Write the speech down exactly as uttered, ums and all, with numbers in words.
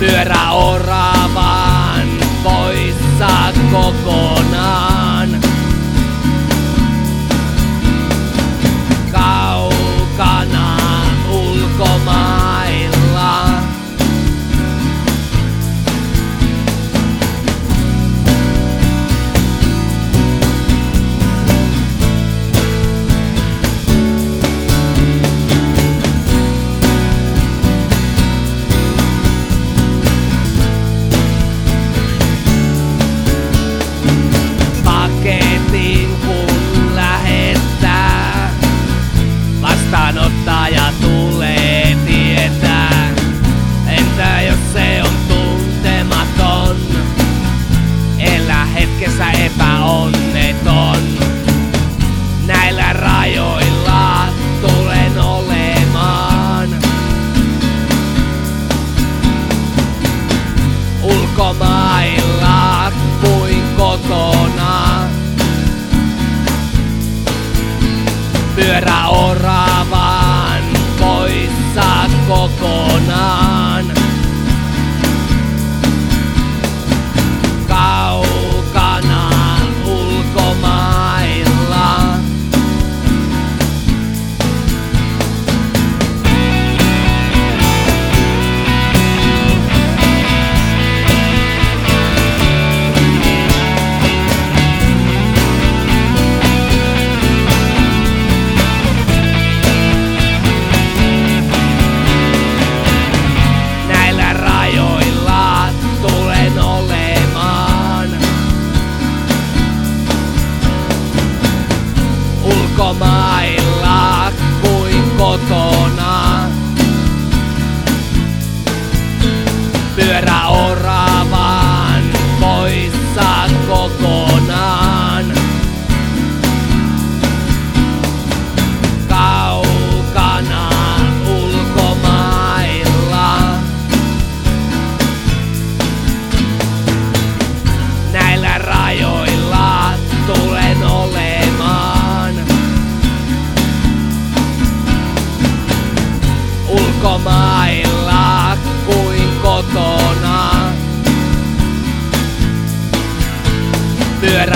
Pyöräoravan poissa kokonaan. Kaukana ulkomailla. Vastaanottaja tulee tietää. Entä jos se on tuntematon? Elä hetkessä epäonneton. Näillä rajoilla tulen olemaan. Ulkomailla kuin kotona. Pyöräoravan poissa kokonaan. Kaukana ulkomailla. Ulkomailla kuin kotona. Pyöräoravan poissa kokonaan. Kaukana ulkomailla. Näillä rajoilla tulen olemaan. Ulkomailla kuin kotona. Pyörä